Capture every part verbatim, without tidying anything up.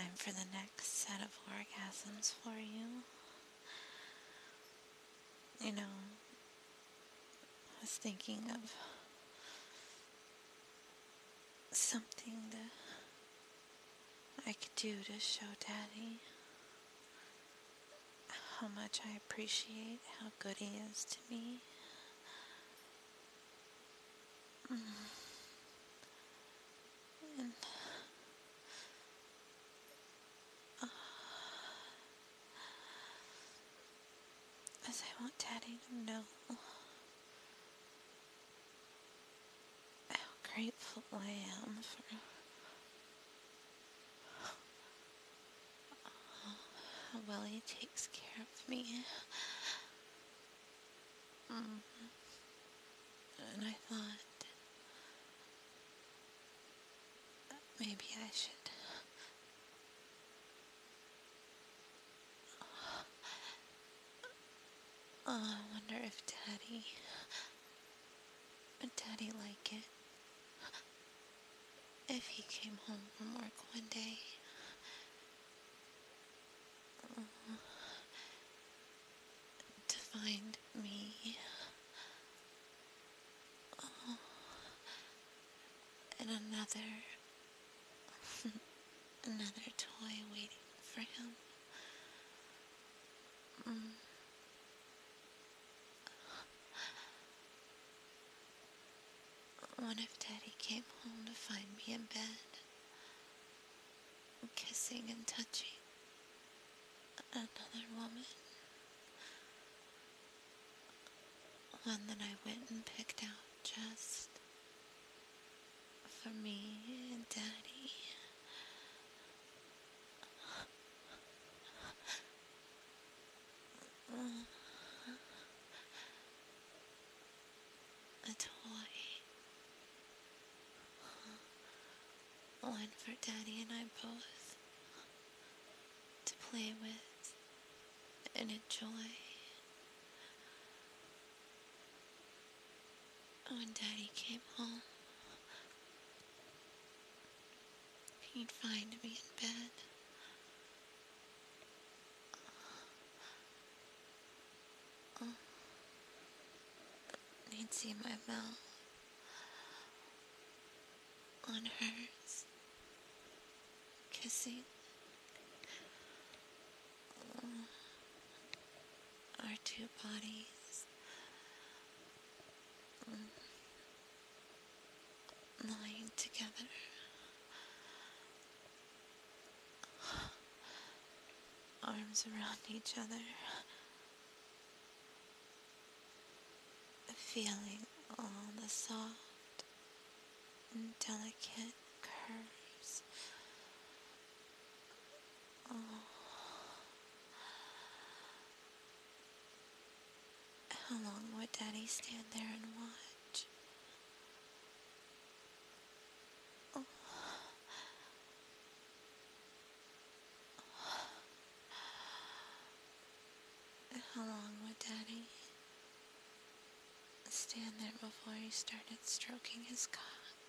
time for the next set of orgasms for you. You know, I was thinking of something that I could do to show Daddy how much I appreciate how good he is to me. Mm. And uh, as I want Daddy to know how grateful I am for how well he takes care of me. Mm. And I thought maybe I should uh, I wonder if Daddy would Daddy like it if he came home from work one day uh, to find me uh, and another another toy waiting for him. Mm. What if Daddy came home to find me in bed, kissing and touching another woman? One that I went and picked out just for me and Daddy. Uh, a toy. One for Daddy and I both to play with and enjoy. When Daddy came home, he'd find me in bed. Oh, he'd see my mouth on hers, kissing oh, our two bodies, mm, lying together. Arms around each other, feeling all the soft and delicate curves. Oh, how long would Daddy stand there and watch? Oh, how long would Daddy stand there before he started stroking his cock?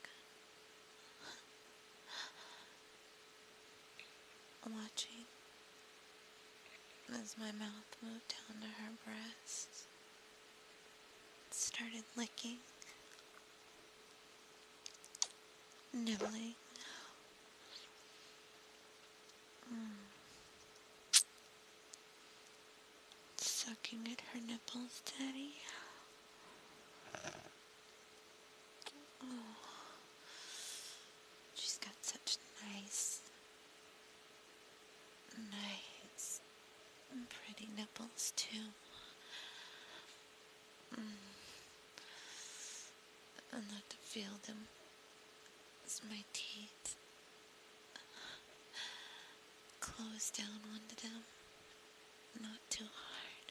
Watching as my mouth moved down to her breasts, started licking, nibbling, mm, sucking at her nipples, Daddy. Oh, she's got such nice, nice, pretty nipples too. Mm. And not to feel them as my teeth close down onto them. Not too hard.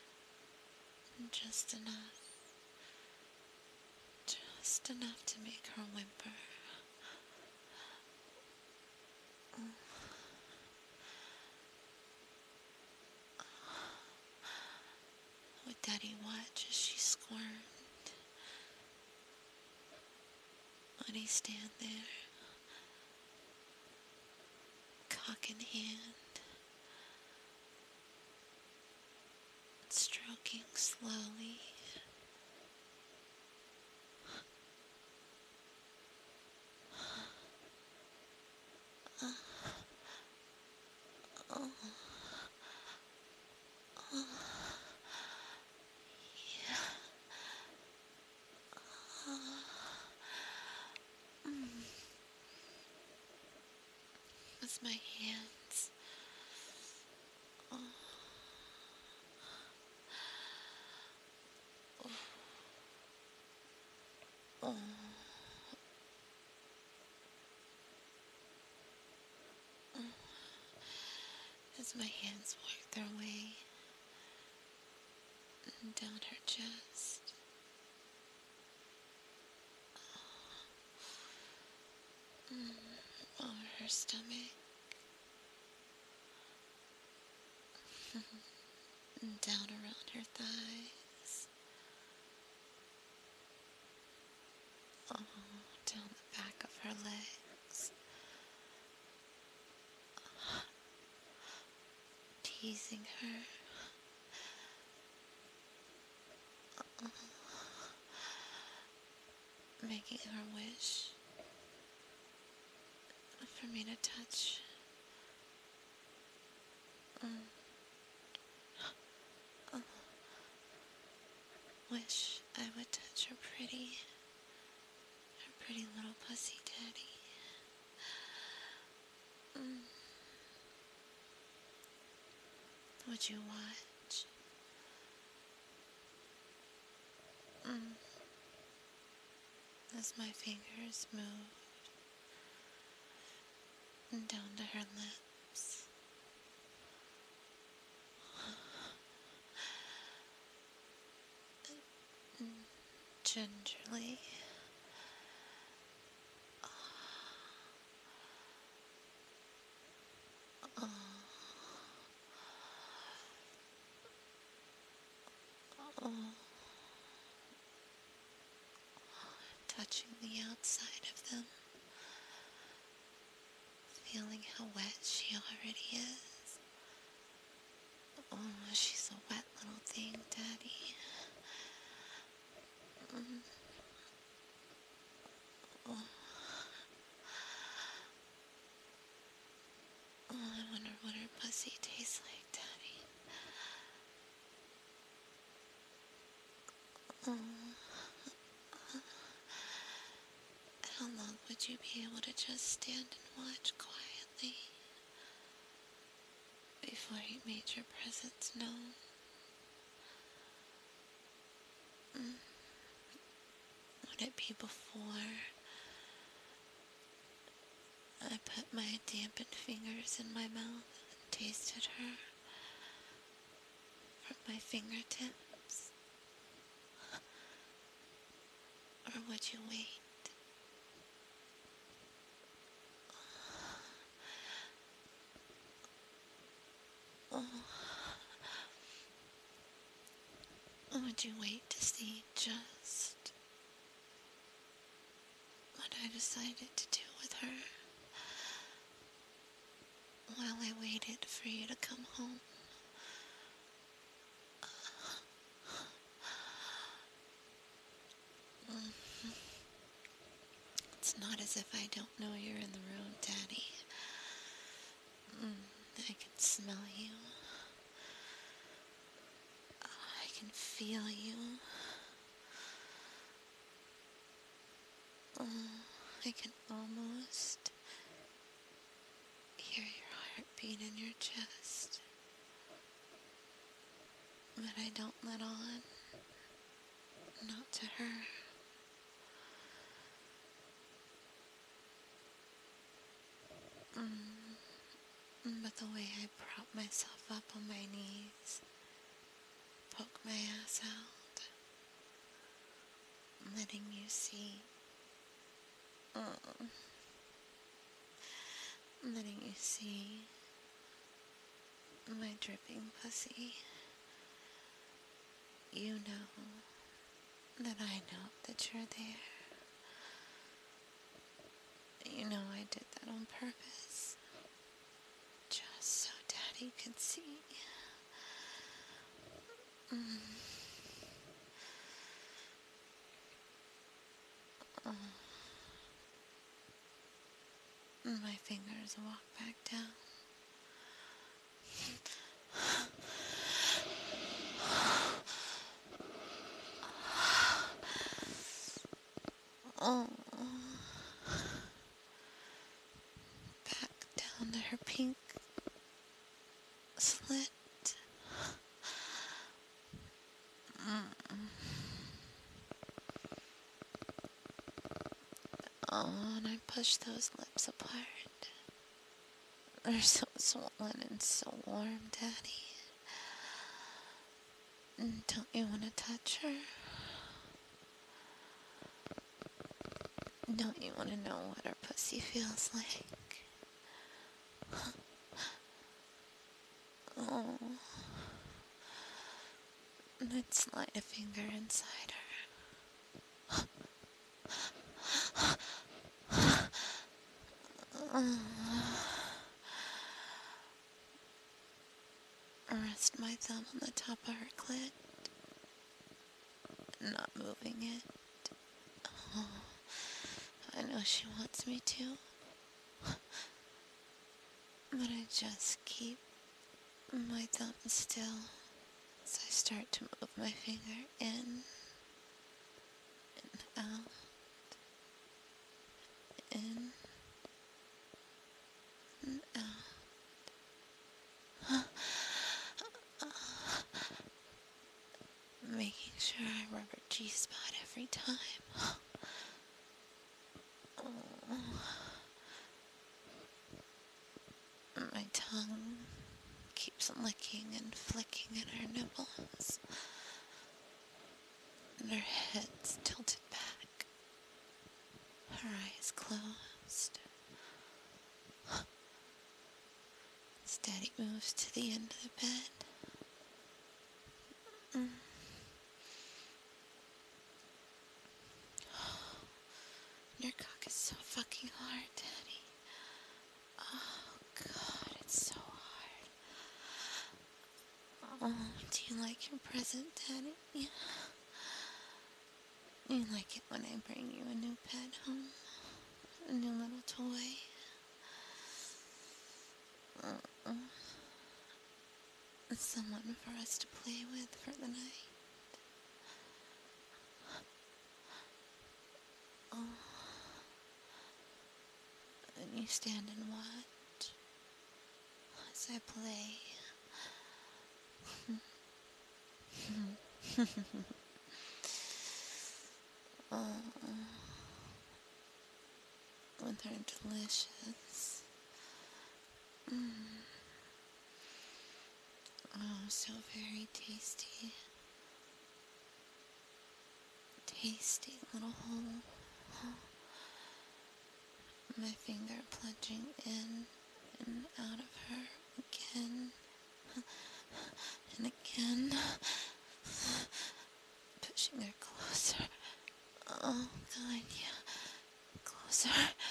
Just enough. Just enough to make her whimper. Oh. Would Daddy watch as she squirmed? Would he stand there, fucking hand, stroking slowly. Oh, oh, oh, yeah. Oh, mm. With my hands. Oh, oh, oh. As my hands work their way down her chest, mm, over her stomach, and down around her thighs, oh, down the back of her legs, teasing her, oh, making her wish for me to touch. Mm, oh, wish I would touch her pretty, her pretty little pussy daddy. Mm, would you watch? Mm, as my fingers move down to her lips, gingerly, oh, oh, touching the outside of them, feeling how wet she already is. Oh, she's a wet little thing, Daddy. Mm, oh, oh, I wonder what her pussy tastes like, Daddy. Oh, how long would you be able to just stand and watch quietly before you made your presence known? Mm, would it be before I put my dampened fingers in my mouth and tasted her from my fingertips? Or would you wait? Oh, would you wait to see just what I decided to do with her while I waited for you to come home? Mm, it's not as if I don't know you're in the room, Daddy. Mm, I can smell you. I can feel you. Oh, I can almost hear your heartbeat in your chest. But I don't let on. Not to her. Mm, but the way I prop myself up on my knees, poke my ass out, letting you see, uh, letting you see my dripping pussy. You know that I know that you're there. You know I did that on purpose. Daddy could see. Mm. Oh. My fingers walk back down. Oh. Back down to her pink slit. Mm. Oh, and I push those lips apart. They're so swollen and so warm, Daddy. Don't you want to touch her? Don't you want to know what her pussy feels like? Oh. I'd slide a finger inside her. Oh. Rest my thumb on the top of her clit, not moving it. Oh. I know she wants me to, but I just keep my thumb still as I start to move my finger in and out, in and out. Making sure I rub her G-spot every time. Oh. My tongue keeps licking and flicking at her nipples. And her head's tilted back. Her eyes closed. As Daddy moves to the end of the bed. Mm. Your cock is so fucking hard, Daddy. Oh, God, it's so hard. Oh, do you like your present, Daddy? Yeah. You like it when I bring you a new pet home? A new little toy? Uh-uh. Someone for us to play with for the night? Oh. And you stand and watch as I play. Oh, when they're delicious. Mm. Oh, so very tasty. Tasty little hole. My finger plunging in and out of her again and again. Pushing her closer. Oh, God, yeah. Closer.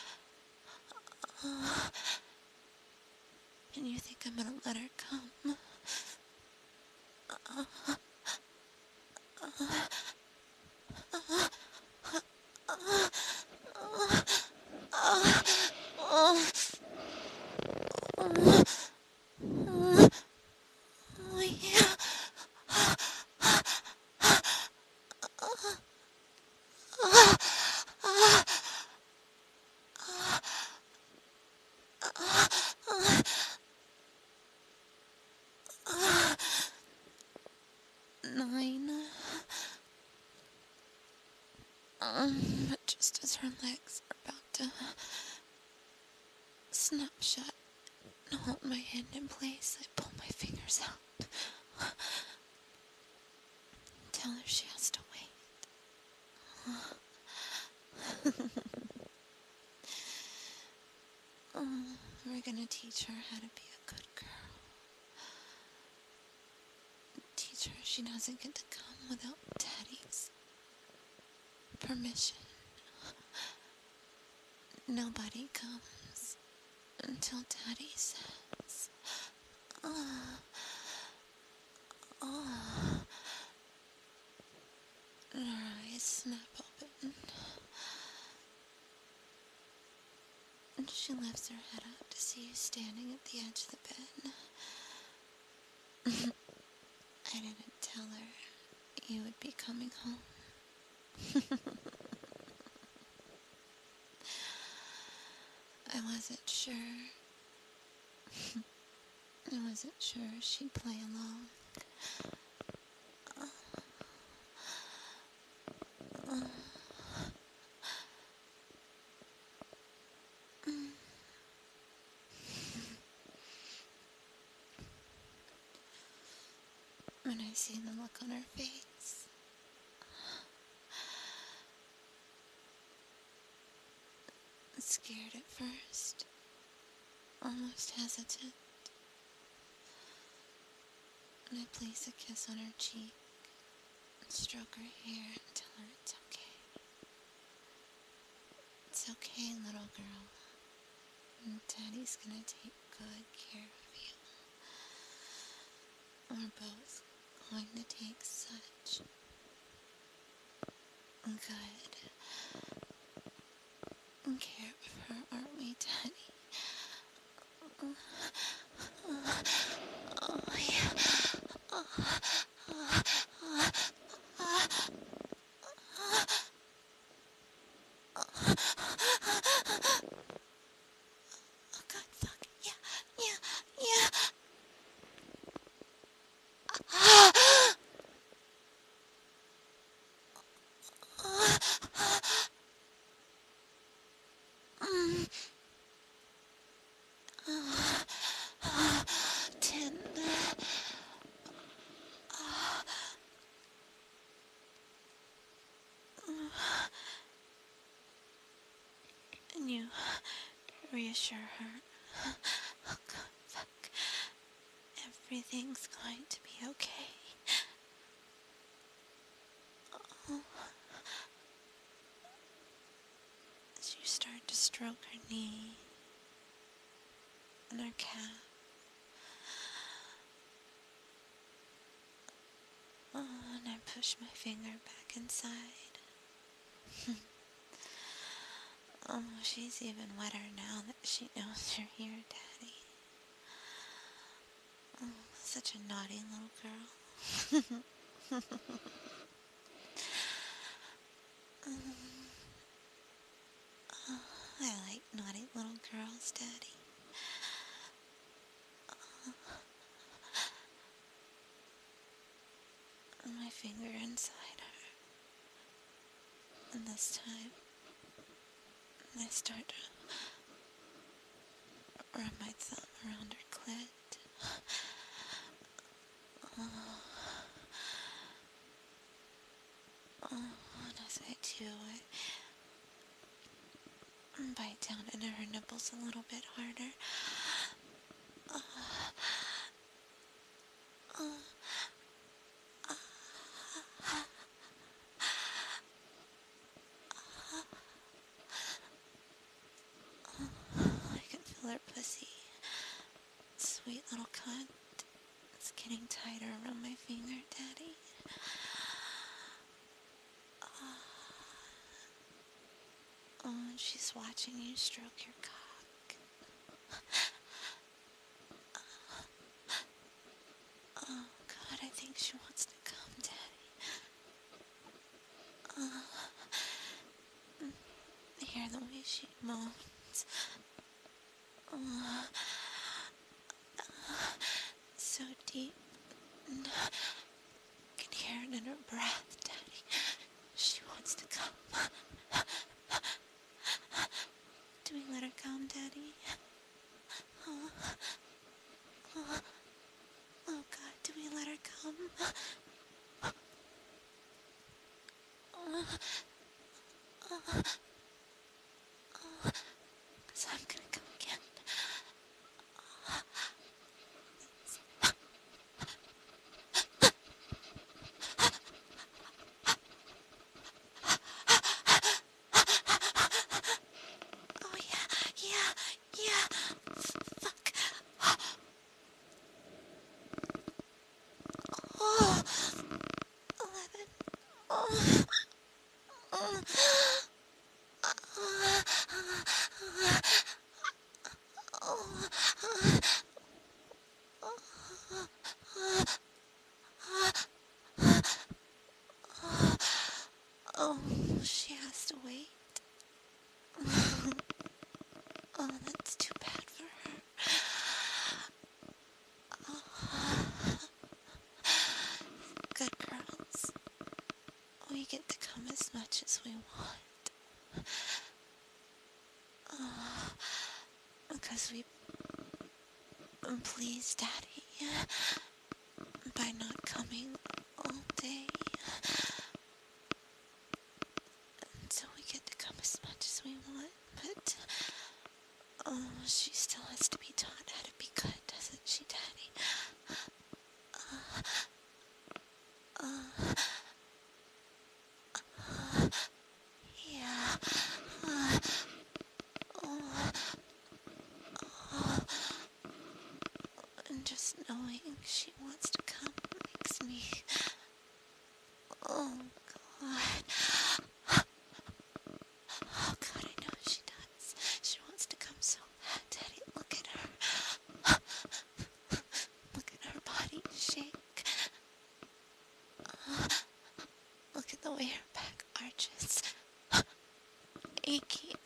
Oh. And you think I'm gonna let her come? Uh, uh, uh, uh, uh, uh, uh, uh, uh, oh, yeah. Nine. Um, but just as her legs are about to snap shut and hold my hand in place, I pull my fingers out. Tell her she has to wait. Oh, we're gonna teach her how to be a good girl. Teach her she doesn't get to come without Daddy's permission. Nobody comes until Daddy says. Uh, uh, and her eyes snap open. And she lifts her head up to see you standing at the edge of the bed. I didn't tell her you would be coming home. I wasn't sure. I wasn't sure she'd play along. When I see the look on her face, scared at first, almost hesitant, and I place a kiss on her cheek and stroke her hair and tell her it's okay. It's okay, little girl. And Daddy's gonna take good care of you. We're both going to take such good care of her, aren't we, Daddy? Oh, yeah. Oh, God, fuck. Yeah, yeah, yeah. Mm. Tender. And you reassure her. Oh, God, fuck. Everything's going to be okay. Oh. As you start to stroke her knee and her calf. Oh, and I push my finger back inside. Oh, she's even wetter now that she knows you're here, Daddy. Oh, such a naughty little girl. um, oh, I like naughty little girls, Daddy. Oh, my finger inside her. And this time, I start to rub my thumb around her clit. Oh, oh, and as I do, I bite down into her nipples a little bit harder. Oh, oh, I can feel her pussy. Sweet little cunt. It's getting tighter around my finger, Daddy. Oh, and she's watching you stroke your cock. Oh, God, I think she wants to come, Daddy. Oh, I hear the way she moans. Oh, so deep. And I can hear it in her breath, Daddy. She wants to come. Do we let her come, Daddy? Oh, oh, oh God, do we let her come? Oh, oh, oh, 'cause I'm gonna come again. Oh, yeah, yeah, yeah. Fuck. she has to wait. Oh, that's too bad for her. Oh. Good girls. We get to come as much as we want. Oh, because we please Daddy by not coming all day. And so we get to come as much as we want, but oh, she still has to be taught how to be good, doesn't she, Daddy? Uh, uh, uh, yeah. Uh, oh, oh. And just knowing she wants to come makes me... Oh, God. Oh, God, I know she does. She wants to come so bad, Daddy. Look at her. Look at her body shake. Uh, look at the way her back arches. Aching.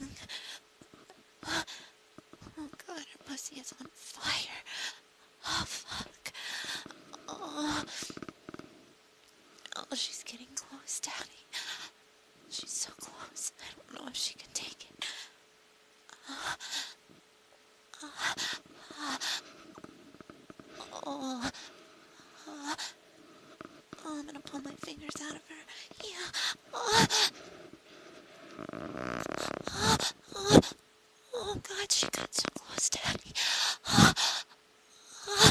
Oh, God, her pussy is on fire. Oh, fuck. Oh, oh, she's getting close, Daddy. She's so close. I don't know if she can take it. Uh, uh, uh, oh, uh, oh, I'm gonna pull my fingers out of her. Yeah. Oh, oh, oh, oh God, she got so close, Daddy. Oh, oh,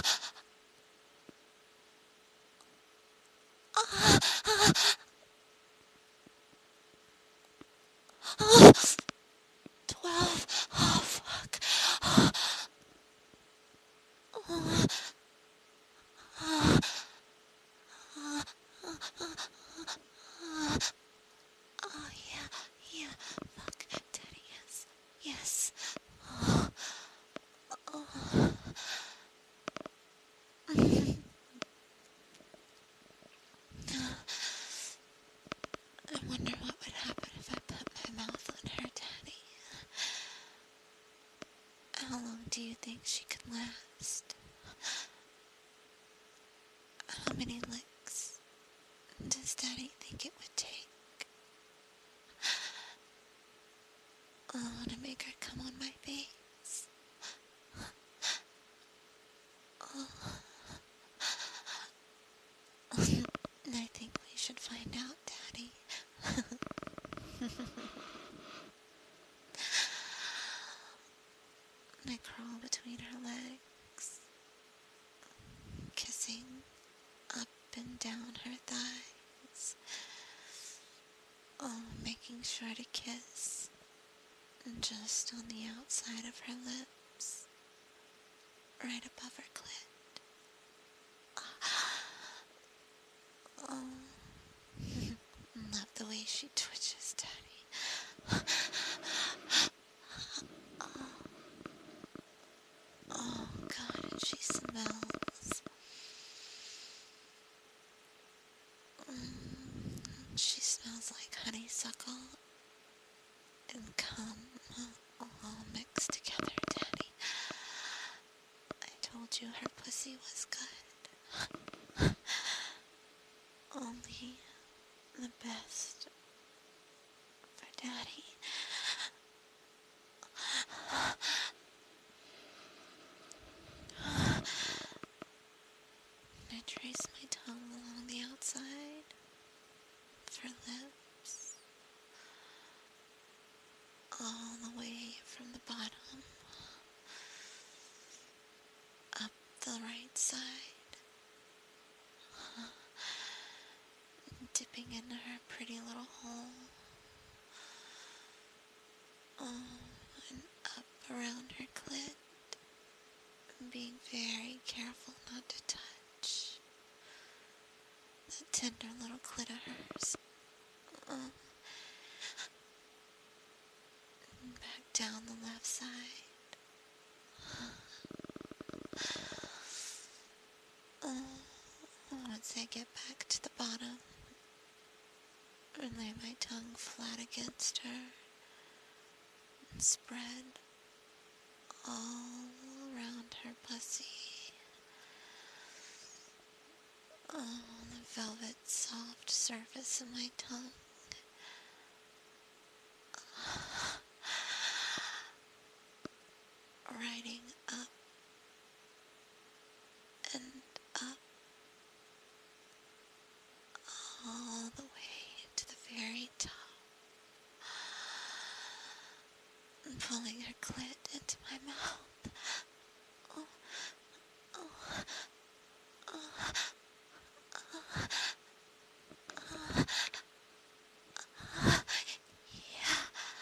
oh, oh, oh, twelve. Oh, fuck. Oh, oh, oh, oh, oh, oh, oh, yeah, yeah. Fuck, Daddy, yes, yes. Oh, oh. I wonder what would happen if I put my mouth on her, Daddy. How long do you think she could last? How many licks does Daddy think it would take? Oh, to make her come on my face. Oh. I think we should find out, Daddy. I crawl between her legs, kissing up and down her thighs. Oh, making sure to kiss just on the outside of her lips, right above her clit. Oh, love the way she twitches, Daddy. Oh, oh God, and she smells. Mm, she smells like honeysuckle and cum all mixed together, Daddy. I told you her pussy was good. Only the best for Daddy. I trace my tongue along the outside of her lips, all the way from the bottom up the right side, dipping into her pretty little hole, oh, and up around her clit, being very careful not to touch that tender little clit of hers. Oh, and back down the left side. Oh, once I get back to the bottom, and lay my tongue flat against her and spread all around her pussy. Oh, the velvet soft surface of my tongue. Riding up and up all the way to the very top, and pulling her clit into my mouth. Oh, oh, oh, oh, oh, oh, yeah.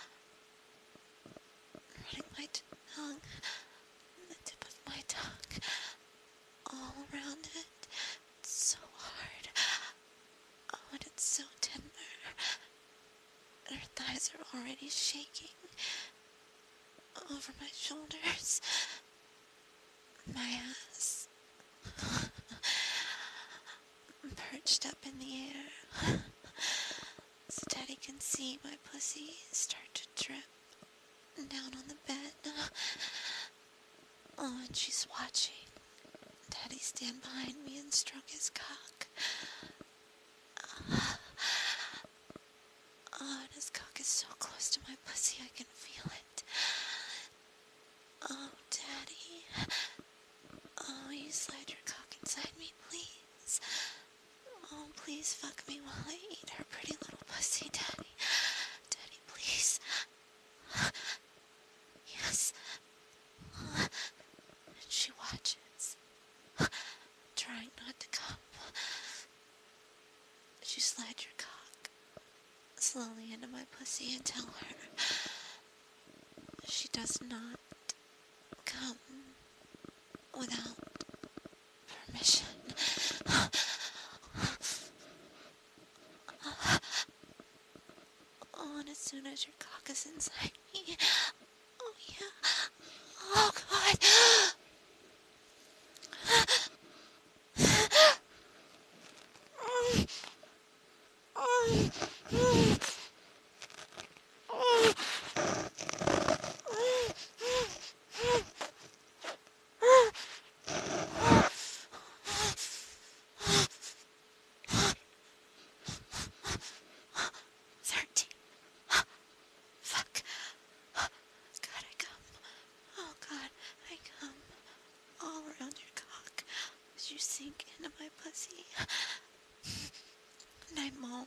Running my tongue, the tip of my tongue, all around it. It's so hard. Oh, and it's so tender. And her thighs are already shaking over my shoulders. My ass perched up in the air, so Daddy can see my pussy start to drip down on the bed. Oh, and she's watching Daddy stand behind me and stroke his cock. Oh, and his cock is so close to my pussy I can feel it. Oh, Daddy. Oh, you slide your cock inside me, please. Oh, please fuck me while I eat her pretty little pussy, Daddy. Daddy, please. Yes. And she watches, trying not to come. You slide your cock slowly into my pussy and tell her she does not come without permission. Oh, and as soon as your cock is inside me, oh yeah, oh God. Thirteen. Fuck. God, I come. Oh God, I come all around your cock as you sink into my pussy. And I moan.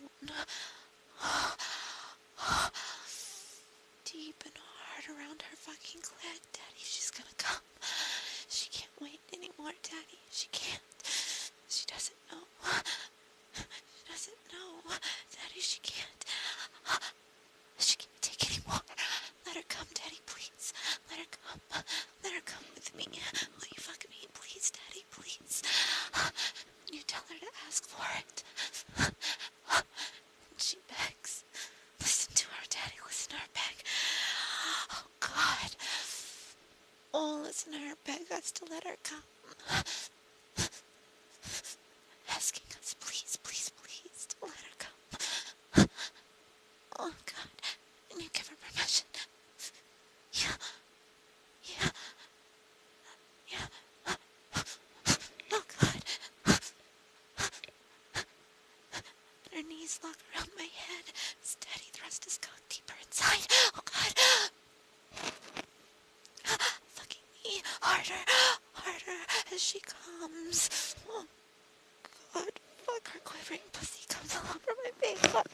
Deep and hard around her fucking clit. Daddy, she's gonna come. She can't wait anymore, Daddy. She can't. She doesn't know. She doesn't know. Daddy, she can't. She can't take anymore. Let her come, Daddy, please. Let her come. Let her come with me. Will you fuck me, please, Daddy, please? You tell her to ask for it. And she begs. Listen to her, Daddy. Listen to her beg. Oh, God. Oh, listen to her beg us to let her come. Asking us, please, please, please, to let her come. Oh, God. And you give her permission. Yeah. Yeah. Yeah. Oh, God. Her knees lock around my head. Steady thrust his cock deeper inside. Oh, God. Fucking me harder, harder as she comes. Oh, God. Fuck, her quivering pussy comes all over my face. Fuck.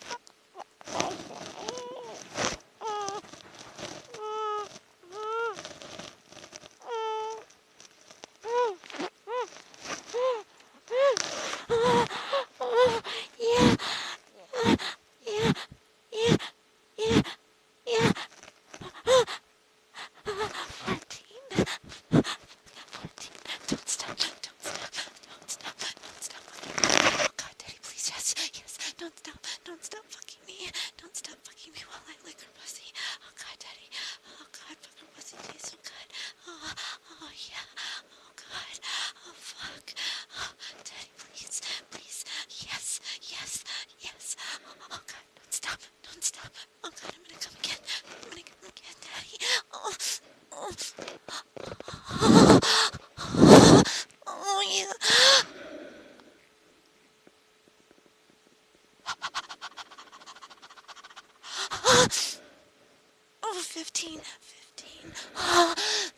Yeah, yeah, yeah, yeah, yeah. Fourteen. Fourteen. Don't stop, don't stop, don't stop, don't stop. Oh, God, Daddy, please, yes, yes. Don't stop, don't stop fucking me. Don't stop fucking me Oh, yeah. Oh, fifteen. fifteen. Oh.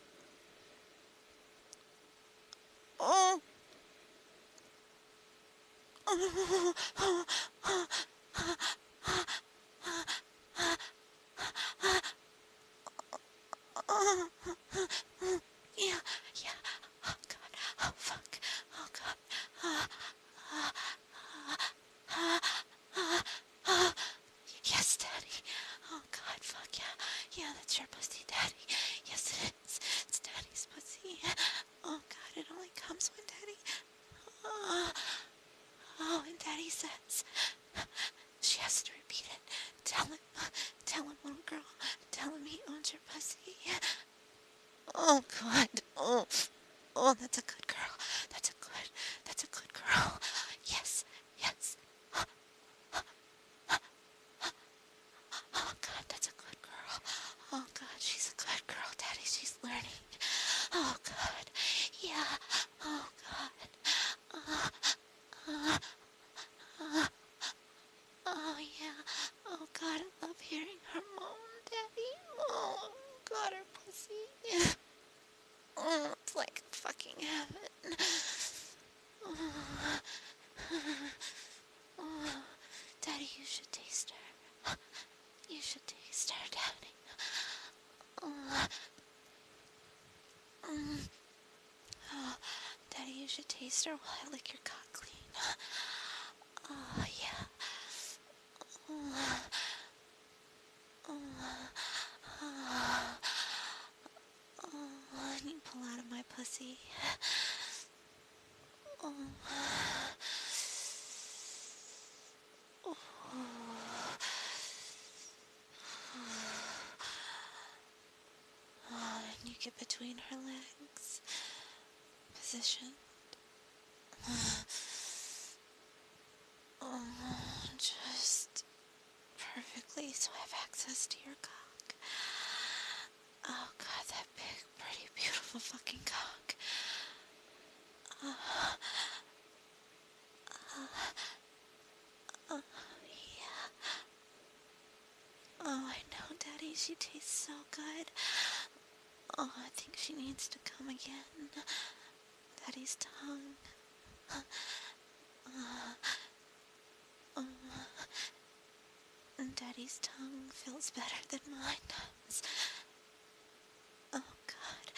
Oh. Yeah, yeah. Oh, God. Oh, fuck. Oh, God. Yes, Daddy. Oh, God, fuck yeah. Yeah, that's your pussy, Daddy. Yes, it is. It's Daddy's pussy. Oh, God, it only comes when Daddy... Oh, oh, and Daddy says... She has to repeat it. Tell him, tell him, little girl. Tell him he owns your pussy. Oh, God. Oh, oh, that's a good girl. That's a good, that's a good girl. Yes, yes. Oh, God, that's a good girl. Oh, God, she's a good girl, Daddy. She's learning. Oh, God. Yeah. Oh, God. Uh, uh, uh, oh, yeah. Oh, God, I love hearing her moan, Daddy. Oh, God, her pussy. Oh, it's like fucking heaven. Oh, oh, Daddy, you should taste her. You should taste her, Daddy. Oh, mm, oh, Daddy, you should taste her while I lick your cock clean. Oh, yeah. Oh, oh, oh, oh, and you pull out of my pussy. Oh, oh, oh, and you get between her legs. Position. Oh, just perfectly so I have access to your cock. Oh, God, that big, pretty, beautiful fucking cock. Oh, oh, oh, yeah. Oh, I know, Daddy, she tastes so good. Oh, I think she needs to come again. Daddy's tongue. Uh, uh, Daddy's tongue feels better than mine does. Oh, God.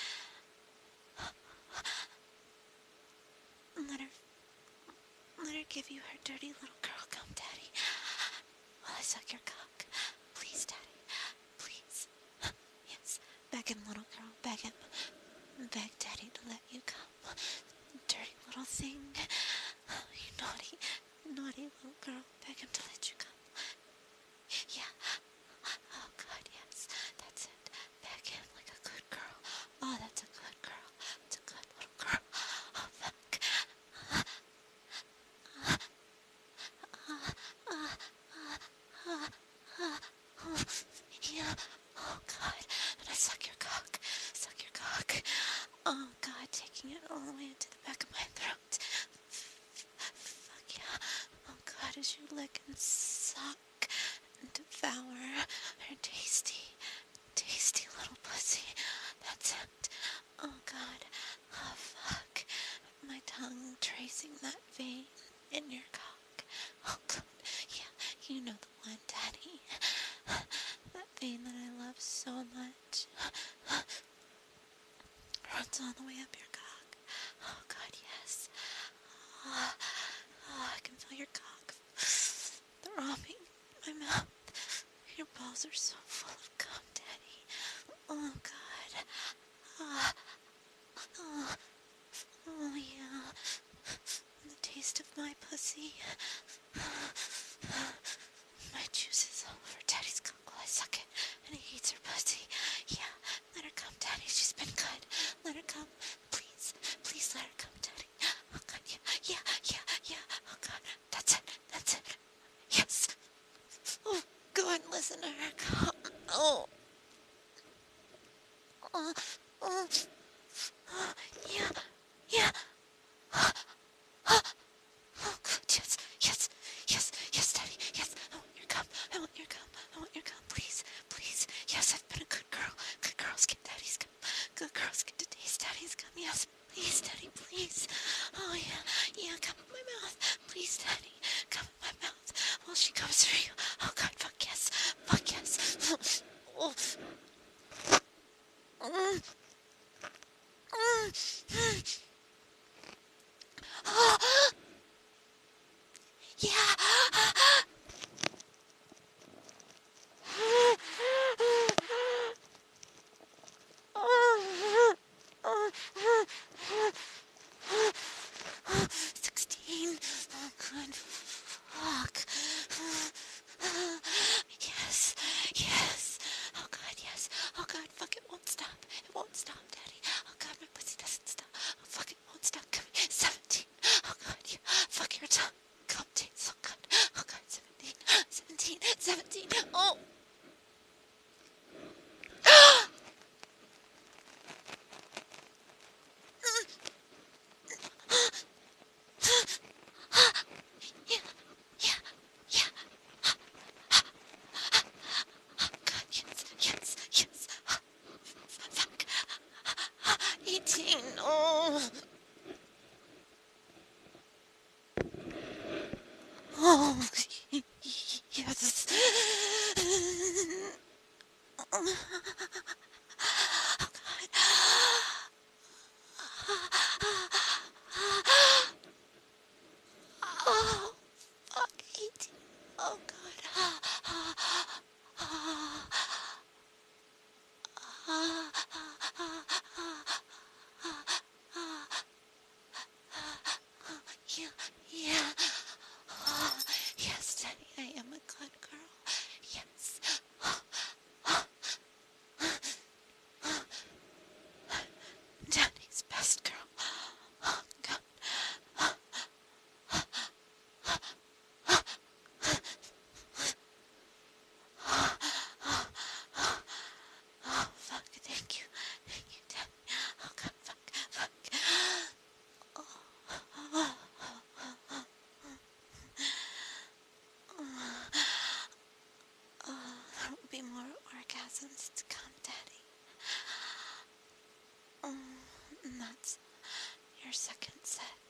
Let her, let her give you her dirty little girl cum, Daddy. While I suck your cock. Please, Daddy. Please. Yes. Beg him, little girl. Beg him. Beg Daddy to let you come. Dirty little thing. You naughty, naughty little girl. Beg him to let you come. Yeah. Oh, God, yes. That's it. Beg him like a good girl. Oh, that's a good girl. It's a good little girl. Oh, fuck. Yeah. Oh, God. And I suck your cock. Suck your cock. Oh, God, taking it all the way into the back of my throat. Fuck yeah. Oh, God, as you lick and suck and devour her tasty, tasty little pussy. That's it. Oh, God. Oh, fuck. My tongue tracing that vein in your cock. Oh, God. Yeah, you know the one, Daddy. That vein that I love so much. Runs all the way up your cock. Oh, God, yes. Oh, oh, I can feel your cock throbbing in my mouth. Your balls are so full of cum, Daddy. Oh, God. Oh, oh, oh, yeah. And the taste of my pussy. My juices all over Daddy's cock while I suck it, and he eats her pussy. Yeah, let her come, Daddy. She's been good. Let her come. Please, please let her come, Daddy. Oh, God, yeah, yeah, yeah, yeah. Oh, God, that's it, that's it. Yes. Oh, good, listen to her come. Oh. Oh. Oh, yeah, yeah. Oh, good. Yes, yes, yes, yes, Daddy. Yes, I want your gum. I want your gum. I want your gum. Please, please. Yes, I've been a good girl. Good girls get Daddy's gum. Good girls get to taste Daddy's gum. Yes, please, Daddy, please. Oh, yeah, yeah, come in my mouth. Please, Daddy, come in my mouth. Well, she comes for you. Oh, God, fuck yes. Fuck yes. Oh, mm, mm, mm. Oh, yeah. Sixteen. Oh, good. Fuck. Yes. Yes. Oh, God, yes. Oh, God, fuck, it won't stop. It won't stop, Daddy. Oh, God, my pussy doesn't stop. Oh, fuck, it won't stop. Come here. Seventeen. Oh, God, yeah. Fuck your tongue. Come taste so good. Oh, God, seventeen. Seventeen. Seventeen. Oh. Yeah. Yeah. Yeah. God, yes. Yes. Yes. Fuck. Eighteen. Oh. Oh, yes. Oh, oh, fuck, eighteen. Oh, God. Yeah, yeah. Oh, yes, Daddy, I am a good girl. Yes. Daddy's best girl. Oh, God. Oh, fuck, thank you. Thank you, Daddy. Oh, God, fuck, fuck. Oh, there will be more orgasms to come, Daddy. Oh, and that's your second set.